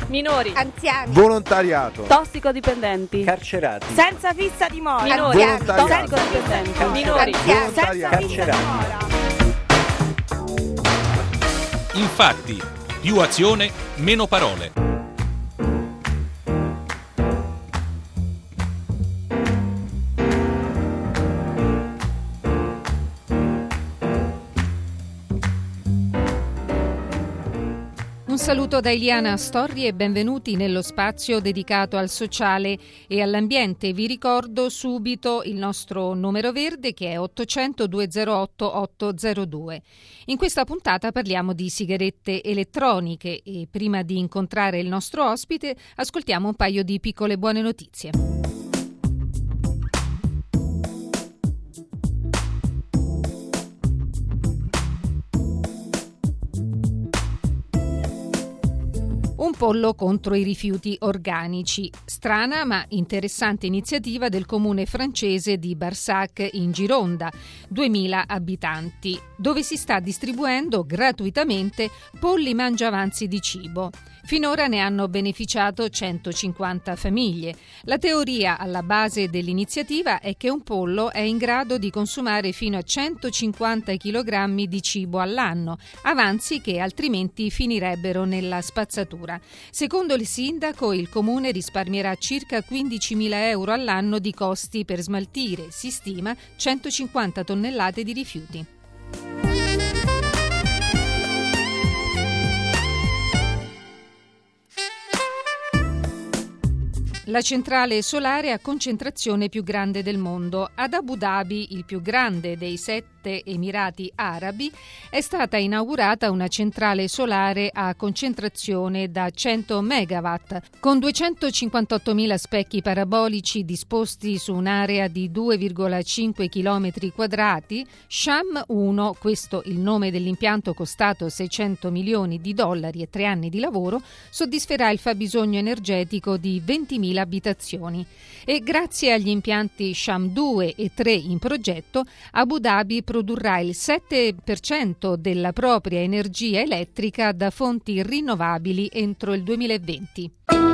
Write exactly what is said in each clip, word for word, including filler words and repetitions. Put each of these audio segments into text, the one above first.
minori, anziani, volontariato, tossicodipendenti, carcerati, senza fissa dimora, minori, volontariato, tossicodipendenti, minori, anziani, senza senza fissa fissa dimora. Infatti, più azione, meno parole. Un saluto da Eliana Storri e benvenuti nello spazio dedicato al sociale e all'ambiente. Vi ricordo subito il nostro numero verde che è ottocento duecentotto ottocentodue. In questa puntata parliamo di sigarette elettroniche e prima di incontrare il nostro ospite ascoltiamo un paio di piccole buone notizie. Un pollo contro i rifiuti organici. Strana ma interessante iniziativa del comune francese di Barsac in Gironda, duemila abitanti, dove si sta distribuendo gratuitamente polli mangiavanzi di cibo. Finora ne hanno beneficiato centocinquanta famiglie. La teoria alla base dell'iniziativa è che un pollo è in grado di consumare fino a centocinquanta chilogrammi di cibo all'anno, avanzi che altrimenti finirebbero nella spazzatura. Secondo il sindaco, il comune risparmierà circa quindicimila euro all'anno di costi per smaltire, si stima, centocinquanta tonnellate di rifiuti. La centrale solare a concentrazione più grande del mondo. Ad Abu Dhabi, il più grande dei sette Emirati Arabi, è stata inaugurata una centrale solare a concentrazione da cento megawatt, con duecentocinquantottomila specchi parabolici disposti su un'area di due virgola cinque chilometri quadrati. Sham uno, questo il nome dell'impianto costato seicento milioni di dollari e tre anni di lavoro, soddisferà il fabbisogno energetico di ventimila abitazioni. E grazie agli impianti Sham due e tre in progetto, Abu Dhabi produrrà il sette per cento della propria energia elettrica da fonti rinnovabili entro il duemilaventi.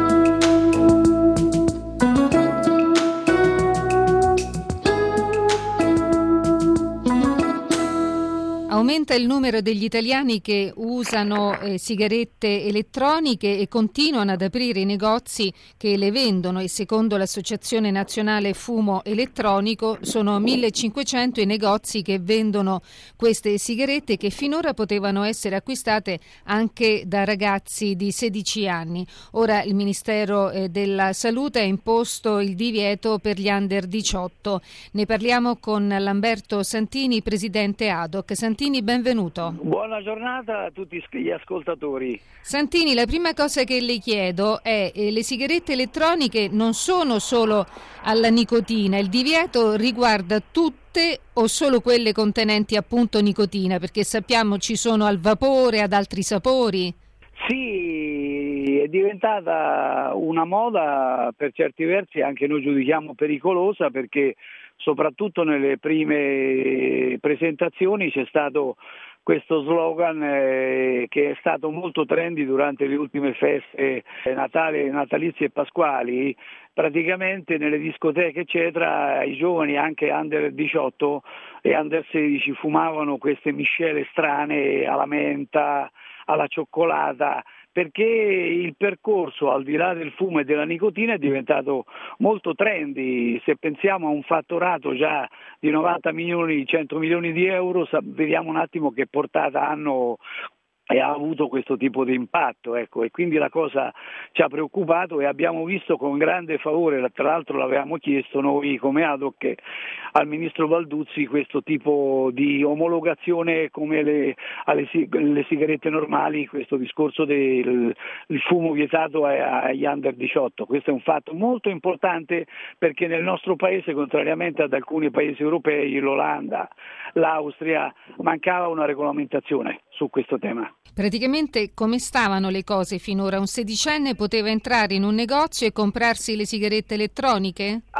Aumenta il numero degli italiani che usano eh, sigarette elettroniche e continuano ad aprire i negozi che le vendono e secondo l'Associazione Nazionale Fumo Elettronico sono millecinquecento i negozi che vendono queste sigarette che finora potevano essere acquistate anche da ragazzi di sedici anni. Ora il Ministero eh, della Salute ha imposto il divieto per gli under diciotto. Ne parliamo con Lamberto Santini, presidente A D O C. Santini, benvenuto. Buona giornata a tutti gli ascoltatori. Santini, la prima cosa che le chiedo è eh, le sigarette elettroniche non sono solo alla nicotina, il divieto riguarda tutte o solo quelle contenenti appunto nicotina, perché sappiamo ci sono al vapore, ad altri sapori? Sì, è diventata una moda, per certi versi anche noi giudichiamo pericolosa, perché soprattutto nelle prime presentazioni c'è stato questo slogan eh, che è stato molto trendy durante le ultime feste natali, natalizie e pasquali. Praticamente nelle discoteche eccetera i giovani anche under diciotto e under sedici fumavano queste miscele strane alla menta, alla cioccolata, perché il percorso al di là del fumo e della nicotina è diventato molto trendy. Se pensiamo a un fatturato già di novanta milioni, cento milioni di euro, vediamo un attimo che portata hanno e ha avuto questo tipo di impatto, ecco, e quindi la cosa ci ha preoccupato e abbiamo visto con grande favore, tra l'altro l'avevamo chiesto noi come A D O C al ministro Balduzzi, questo tipo di omologazione come le, alle le sigarette normali, questo discorso del il fumo vietato agli under diciotto. Questo è un fatto molto importante perché nel nostro paese, contrariamente ad alcuni paesi europei, l'Olanda, l'Austria, mancava una regolamentazione su questo tema. Praticamente come stavano le cose finora? Un sedicenne poteva entrare in un negozio e comprarsi le sigarette elettroniche?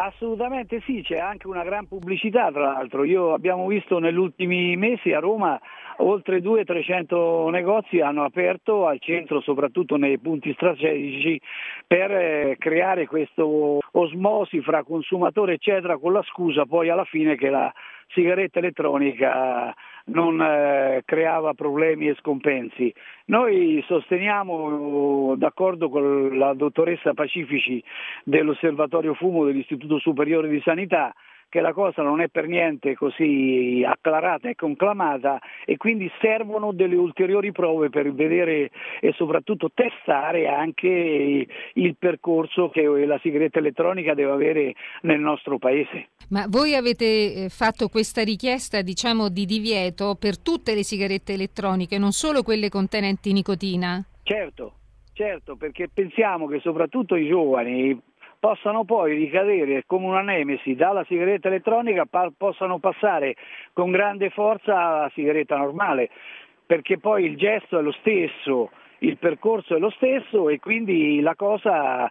Assolutamente sì, c'è anche una gran pubblicità tra l'altro. Io abbiamo visto negli ultimi mesi a Roma oltre duecento trecento negozi hanno aperto al centro, soprattutto nei punti strategici, per eh, creare questo osmosi fra consumatore eccetera, con la scusa poi alla fine che la sigaretta elettronica non eh, creava problemi e scompensi. Noi sosteniamo, d'accordo con la dottoressa Pacifici dell'Osservatorio Fumo dell'Istituto Superiore di Sanità, che la cosa non è per niente così acclarata e conclamata e quindi servono delle ulteriori prove per vedere e soprattutto testare anche il percorso che la sigaretta elettronica deve avere nel nostro paese. Ma voi avete fatto questa richiesta, diciamo, di divieto per tutte le sigarette elettroniche, non solo quelle contenenti nicotina? Certo, certo, perché pensiamo che soprattutto i giovani possano poi ricadere come una nemesi dalla sigaretta elettronica, pa- possano passare con grande forza alla sigaretta normale, perché poi il gesto è lo stesso, il percorso è lo stesso e quindi la cosa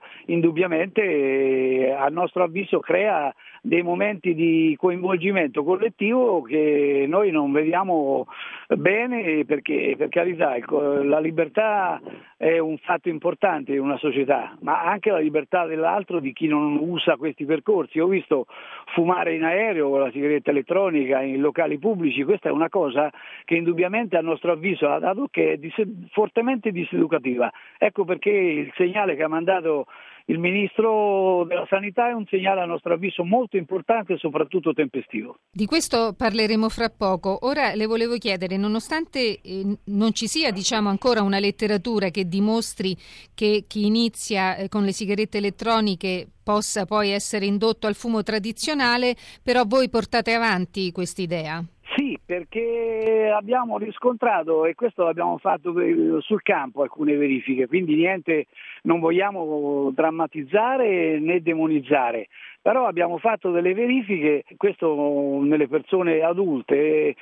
indubbiamente a nostro avviso crea dei momenti di coinvolgimento collettivo che noi non vediamo bene, perché per carità la libertà è un fatto importante in una società, ma anche la libertà dell'altro, di chi non usa questi percorsi. Ho visto fumare in aereo con la sigaretta elettronica in locali pubblici, questa è una cosa che indubbiamente a nostro avviso ha dato che è dis- fortemente diseducativa. Ecco perché il segnale che ha mandato il Ministro della Sanità è un segnale a nostro avviso molto importante e soprattutto tempestivo. Di questo parleremo fra poco. Ora le volevo chiedere, nonostante eh, non ci sia diciamo ancora una letteratura che dimostri che chi inizia eh, con le sigarette elettroniche possa poi essere indotto al fumo tradizionale, però voi portate avanti quest'idea? Sì, perché abbiamo riscontrato, e questo l'abbiamo fatto sul campo, alcune verifiche, quindi niente, non vogliamo drammatizzare né demonizzare, però abbiamo fatto delle verifiche, questo nelle persone adulte, e,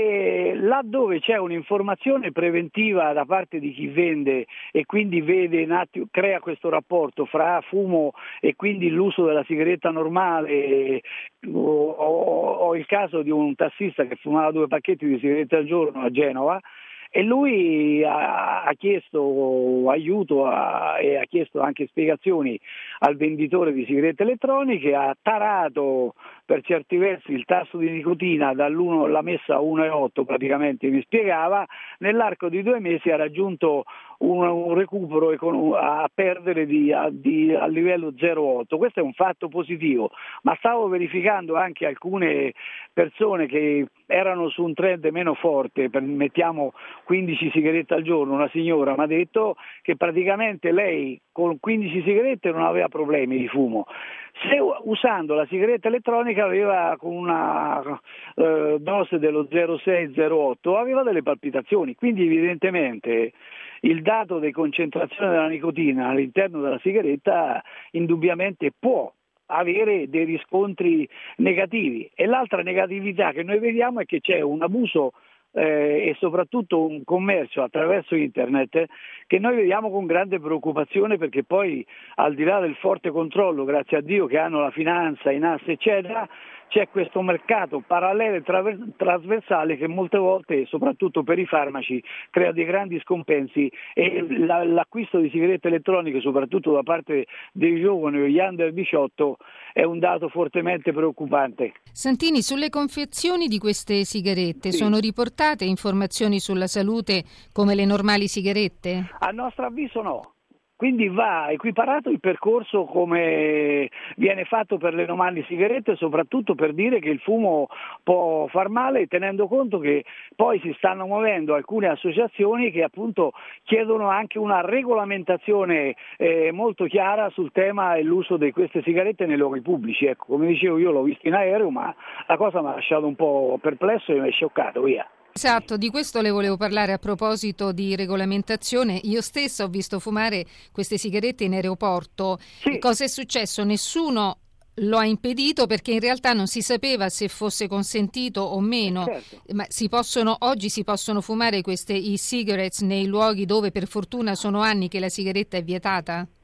e laddove c'è un'informazione preventiva da parte di chi vende e quindi vede un attimo, crea questo rapporto fra fumo e quindi l'uso della sigaretta normale. Ho, ho, ho il caso di un tassista che fumava due pacchetti di sigarette al giorno a Genova e lui ha, ha chiesto aiuto a, e ha chiesto anche spiegazioni al venditore di sigarette elettroniche, ha tarato per certi versi il tasso di nicotina dall'uno, l'ha messa a uno virgola otto praticamente, mi spiegava, nell'arco di due mesi ha raggiunto un, un recupero econ- a perdere di, a, di, a livello zero virgola otto. Questo è un fatto positivo, ma stavo verificando anche alcune persone che erano su un trend meno forte, per, mettiamo quindici sigarette al giorno. Una signora mi ha detto che praticamente lei con quindici sigarette non aveva problemi di fumo. Se usando la sigaretta elettronica aveva con una eh, dose dello zero virgola sei zero virgola otto aveva delle palpitazioni, quindi evidentemente il dato di concentrazione della nicotina all'interno della sigaretta indubbiamente può avere dei riscontri negativi. E l'altra negatività che noi vediamo è che c'è un abuso eh, e soprattutto un commercio attraverso internet che noi vediamo con grande preoccupazione, perché poi al di là del forte controllo, grazie a Dio, che hanno la finanza, i N A S eccetera, c'è questo mercato parallelo e traver- trasversale che molte volte, soprattutto per i farmaci, crea dei grandi scompensi e la- l'acquisto di sigarette elettroniche, soprattutto da parte dei giovani o gli under diciotto, è un dato fortemente preoccupante. Santini, sulle confezioni di queste sigarette Sì. sono riportate informazioni sulla salute come le normali sigarette? A nostro avviso no. Quindi va equiparato il percorso come viene fatto per le normali sigarette, soprattutto per dire che il fumo può far male, tenendo conto che poi si stanno muovendo alcune associazioni che appunto chiedono anche una regolamentazione eh, molto chiara sul tema e l'uso di queste sigarette nei luoghi pubblici. Ecco, come dicevo, io l'ho visto in aereo, ma la cosa mi ha lasciato un po' perplesso e mi è scioccato, via. Esatto, di questo le volevo parlare a proposito di regolamentazione. Io stessa ho visto fumare queste sigarette in aeroporto. Sì. E cosa è successo? Nessuno lo ha impedito perché in realtà non si sapeva se fosse consentito o meno. Certo. Ma si possono, oggi si possono fumare queste e-cigarettes nei luoghi dove per fortuna sono anni che la sigaretta è vietata? E questo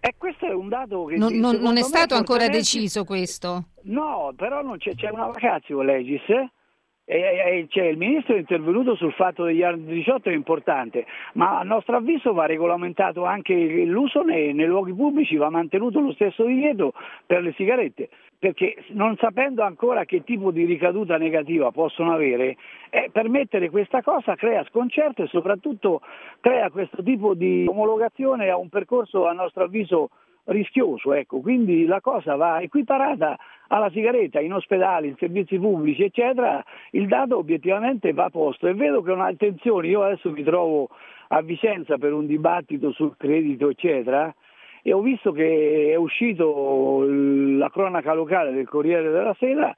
questo è un dato che... Non, non, non è stato ancora fortemente... deciso questo? No, però non c'è, c'è una vacazio legis, eh? E, e cioè, il ministro è intervenuto sul fatto degli under diciotto, è importante, ma a nostro avviso va regolamentato anche l'uso nei, nei luoghi pubblici, va mantenuto lo stesso divieto per le sigarette, perché non sapendo ancora che tipo di ricaduta negativa possono avere, eh, permettere questa cosa crea sconcerto e soprattutto crea questo tipo di omologazione a un percorso a nostro avviso rischioso, ecco. Quindi la cosa va equiparata alla sigaretta in ospedali, in servizi pubblici, eccetera. Il dato obiettivamente va posto e vedo che un'attenzione, io adesso mi trovo a Vicenza per un dibattito sul credito, eccetera, e ho visto che è uscito la cronaca locale del Corriere della Sera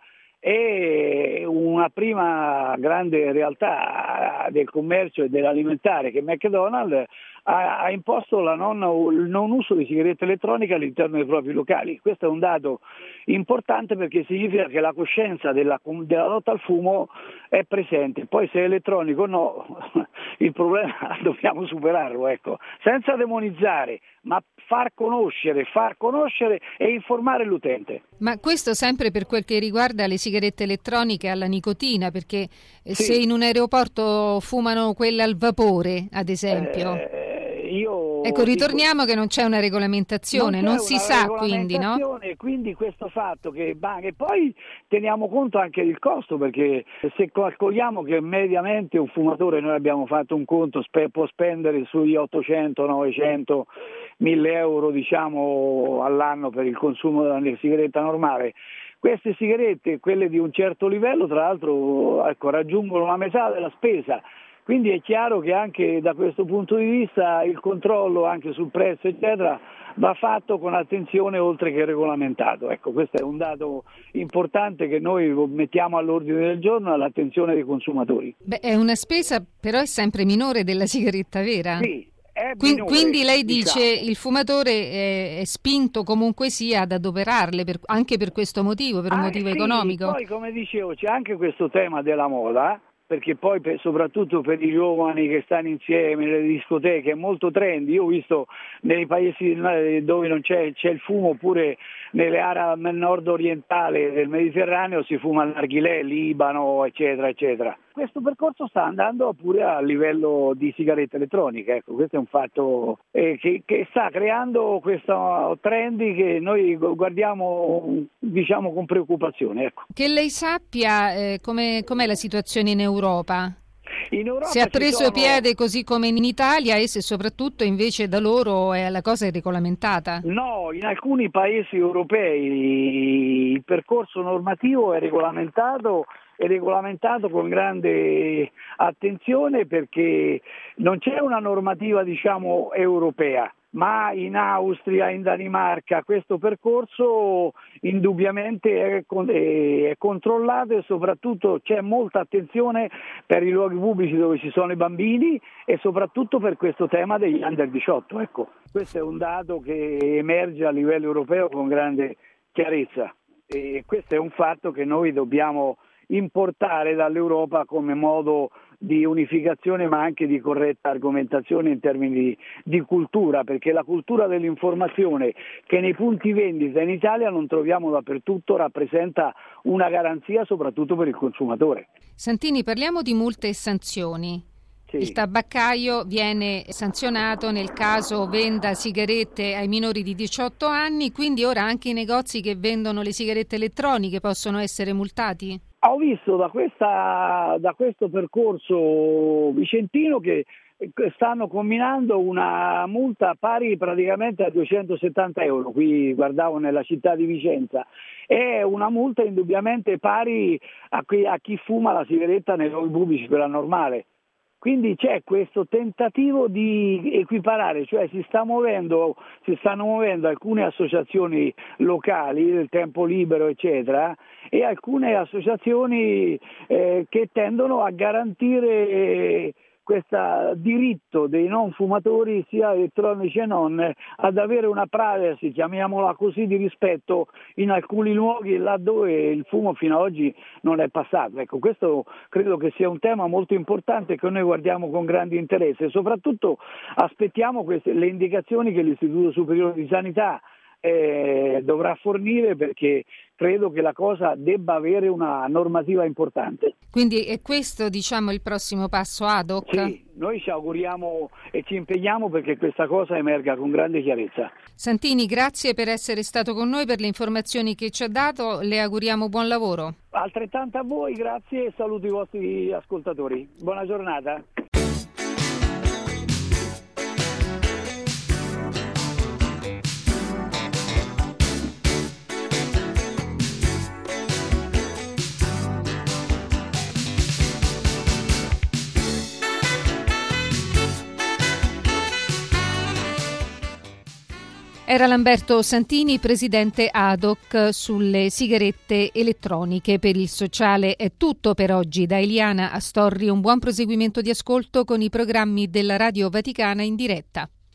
e una prima grande realtà del commercio e dell'alimentare, che McDonald's, ha, ha imposto la non, il non uso di sigarette elettroniche all'interno dei propri locali. Questo è un dato importante perché significa che la coscienza della, della lotta al fumo è presente. Poi se è elettronico o no, il problema dobbiamo superarlo, ecco, senza demonizzare, ma far conoscere, far conoscere e informare l'utente. Ma questo sempre per quel che riguarda le sigarette elettroniche alla nicotina, perché sì. Se in un aeroporto fumano quelle al vapore, ad esempio, eh, io ecco, ritorniamo dico, che non c'è una regolamentazione, non, non si sa quindi, no? Quindi questo fatto che e poi teniamo conto anche del costo, perché se calcoliamo che mediamente un fumatore, noi abbiamo fatto un conto, spe, può spendere sugli ottocento novecento mille euro diciamo all'anno per il consumo della sigaretta normale. Queste sigarette, quelle di un certo livello, tra l'altro ecco, raggiungono la metà della spesa, quindi è chiaro che anche da questo punto di vista il controllo anche sul prezzo eccetera va fatto con attenzione oltre che regolamentato. Ecco, questo è un dato importante che noi mettiamo all'ordine del giorno all'attenzione dei consumatori. Beh, è una spesa però è sempre minore della sigaretta vera? Sì. Quindi, minore, quindi lei dice diciamo. Il fumatore è, è spinto comunque sia ad adoperarle per, anche per questo motivo, per un ah, motivo sì, economico? Poi come dicevo c'è anche questo tema della moda, perché poi per, soprattutto per i giovani che stanno insieme nelle discoteche è molto trendy. Io ho visto nei paesi dove non c'è, c'è il fumo, oppure nelle aree nord orientali del Mediterraneo si fuma al narghilè, Libano, eccetera, eccetera. Questo percorso sta andando pure a livello di sigarette elettroniche, ecco, questo è un fatto eh, che, che sta creando questo trendy che noi guardiamo diciamo con preoccupazione. Ecco. Che lei sappia eh, com'è, com'è la situazione in Europa? In Europa se ha preso sono... piede così come in Italia e se soprattutto invece da loro è, la cosa è regolamentata? No, in alcuni paesi europei il percorso normativo è regolamentato è regolamentato con grande attenzione perché non c'è una normativa diciamo europea, ma in Austria, in Danimarca questo percorso indubbiamente è, è controllato e soprattutto c'è molta attenzione per i luoghi pubblici dove ci sono i bambini e soprattutto per questo tema degli under diciotto. Ecco, questo è un dato che emerge a livello europeo con grande chiarezza e questo è un fatto che noi dobbiamo importare dall'Europa come modo di unificazione ma anche di corretta argomentazione in termini di, di cultura, perché la cultura dell'informazione che nei punti vendita in Italia non troviamo dappertutto rappresenta una garanzia soprattutto per il consumatore. Santini, parliamo di multe e sanzioni. Sì. Il tabaccaio viene sanzionato nel caso venda sigarette ai minori di diciotto anni, quindi ora anche i negozi che vendono le sigarette elettroniche possono essere multati? Ho visto da, questa, da questo percorso vicentino che stanno combinando una multa pari praticamente a duecentosettanta euro, qui guardavo nella città di Vicenza, è una multa indubbiamente pari a chi, a chi fuma la sigaretta nei luoghi pubblici, quella normale. Quindi c'è questo tentativo di equiparare, cioè si sta muovendo, si stanno muovendo alcune associazioni locali del tempo libero eccetera e alcune associazioni eh, che tendono a garantire eh, questo diritto dei non fumatori sia elettronici e non ad avere una privacy, chiamiamola così, di rispetto in alcuni luoghi laddove il fumo fino ad oggi non è passato. Ecco, questo credo che sia un tema molto importante che noi guardiamo con grande interesse e soprattutto aspettiamo queste, le indicazioni che l'Istituto Superiore di Sanità eh, dovrà fornire, perché credo che la cosa debba avere una normativa importante. Quindi è questo, diciamo, il prossimo passo ad hoc? Sì, noi ci auguriamo e ci impegniamo perché questa cosa emerga con grande chiarezza. Santini, grazie per essere stato con noi, per le informazioni che ci ha dato, le auguriamo buon lavoro. Altrettanto a voi, grazie e saluto i vostri ascoltatori. Buona giornata. Era Lamberto Santini, presidente ad hoc sulle sigarette elettroniche. Per il sociale è tutto per oggi. Da Eliana Astorri un buon proseguimento di ascolto con i programmi della Radio Vaticana in diretta.